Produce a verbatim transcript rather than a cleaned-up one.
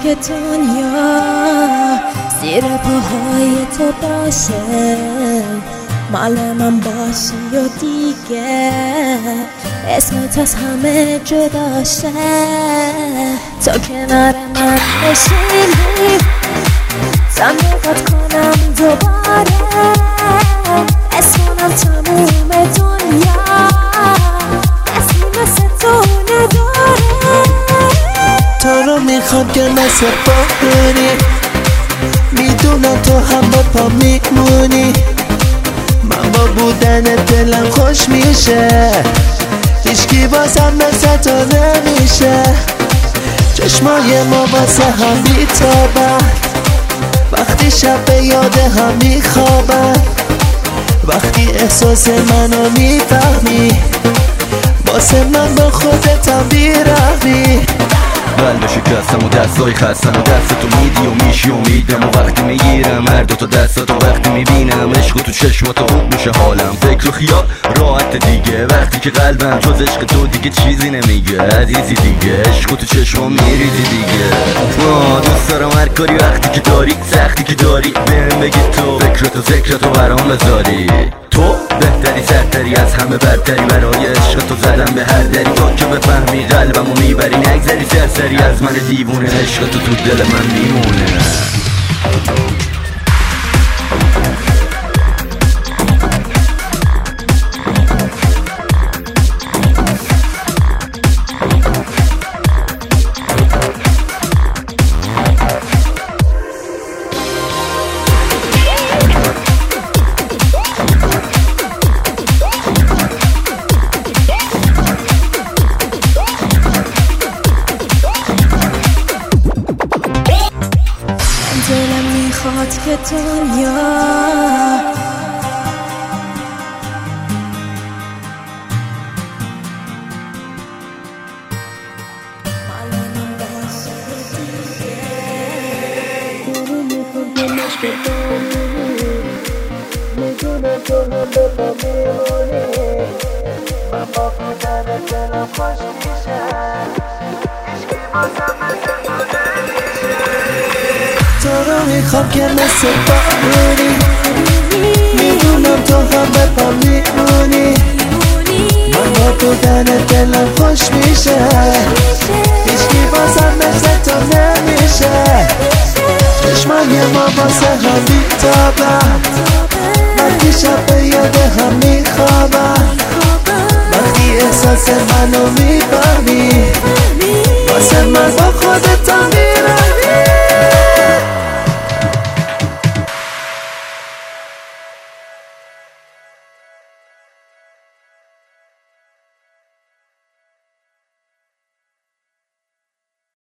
که دنیا زیر پاهای تو باشه، مال من باشی و دیگه اسمت از همه جداشه. تو کنار من بشینی تا نگات کنم دوباره، اسمونم تموم دنیا اسمی مثل تو نداره. تو رو میخوام که مثل بارونی، میدونم تو هم با پا میمونی. من با بودن دلم خوش میشه، هیچکی بازم مثل تو نمیشه. چشمای ما واسه هم بیتابن، وقتی شب به یاد هم میخوابن. وقتی احساس منو میفهمی، واسه من با خودت هم بیرحمی. قلب شکستم و دستای خستم و دست تو میدی و میشی و میدم و وقتی میگیرم هر دو تا دستاتو وقتی میبینم عشق تو چشماتو خوب میشه حالم. فکر و خیال راحت دیگه وقتی که قلبم جز عشق تو دیگه چیزی نمیگه. عزیزی دیگه عشق تو چشمام میریزی دیگه. ما دوست دارم هر کاری وقتی که داری سختی که داری بهم بگی تو فکرتو ذکرتو برام بذاری. تو بهتری سرتری از همه برتری، برای عشق تو زدم به هر دری تا که بفهمی قلبمو میبری نگذری سرسری از من دیوونه. عشق تو تو دل من میمونه. دلم میخواد که دنیا مال من باشه دیگه. تو میخوام که مشک بمونی، میدونم تو هم به پا میمونی. من با بودن دلم خوش میشه، هیچکی بازم مثل تو نمیشه. تو رو میخوام که مثل بارونی، میدونم تو هم به پا میمونی. من با بودن دلم خوش میشه، هیچکی بازم مثل تو نمیشه. چشمای ما واسه هم بیتابن،